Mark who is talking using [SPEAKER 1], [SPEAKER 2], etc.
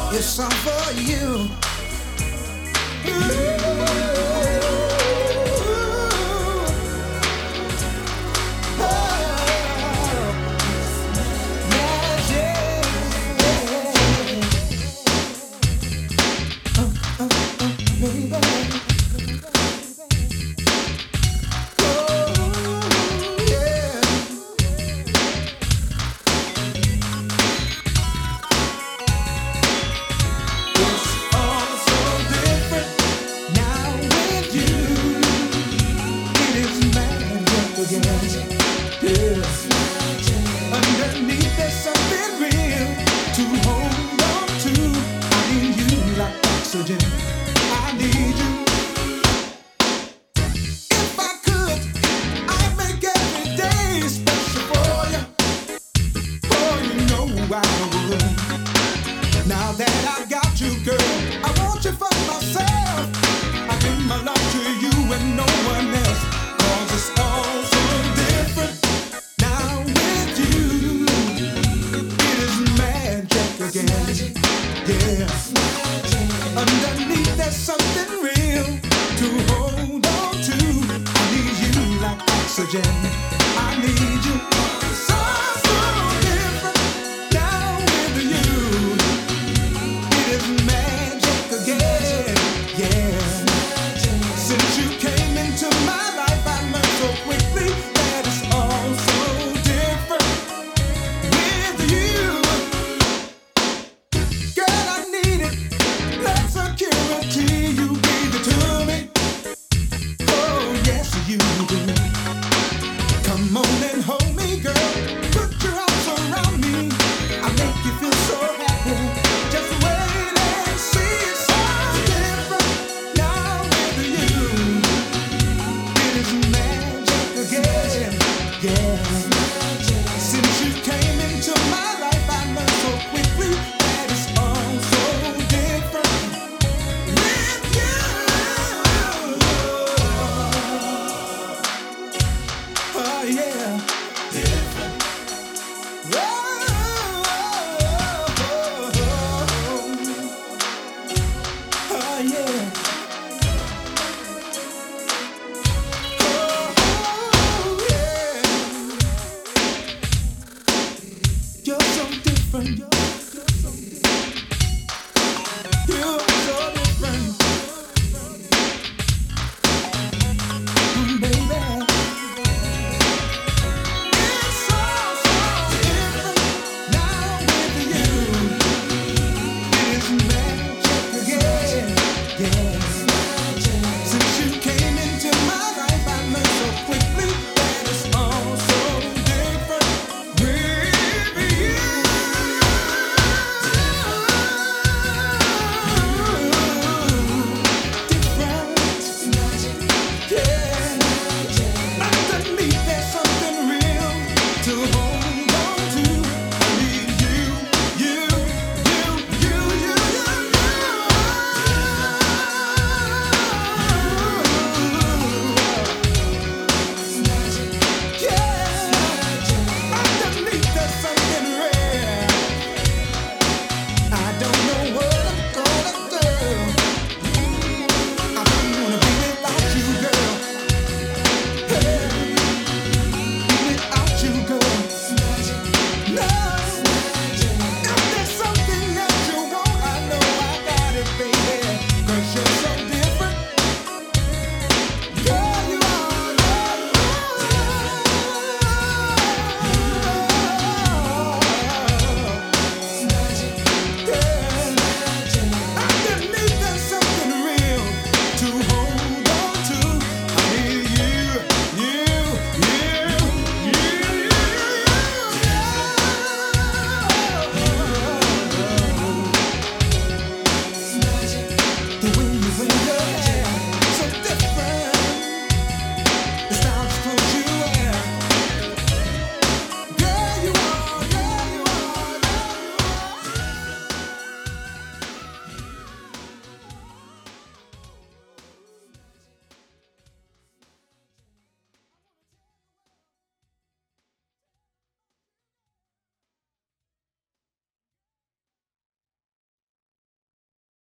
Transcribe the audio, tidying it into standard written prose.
[SPEAKER 1] It's song for you. Underneath there's something real to hold on to. I need you like oxygen. I need you. If I could, I'd make every day special for you. Oh, you know I would. Now that I got you, girl, I want you for myself. I give my love to you and no one else. 'Cause it's all so different. Now with you, it is magic again. Yeah. Underneath there's something real to hold on to. I need you like oxygen. I need you. So, so different. Now with you, it is magic again. Yeah. Since you came into my life, I learned so quickly that it's all so different with you. Girl, I need it. That security you gave it to me. Oh, yes, you do. Come on and hold me, girl. Put your arms around me. I make you feel so happy. Just wait and see. It's so different now with you. It is magic again. Yeah. Since you came into my life, I learned so quickly that it's all so different with you. Oh yeah. Different. Oh yeah. Oh yeah. You're so different.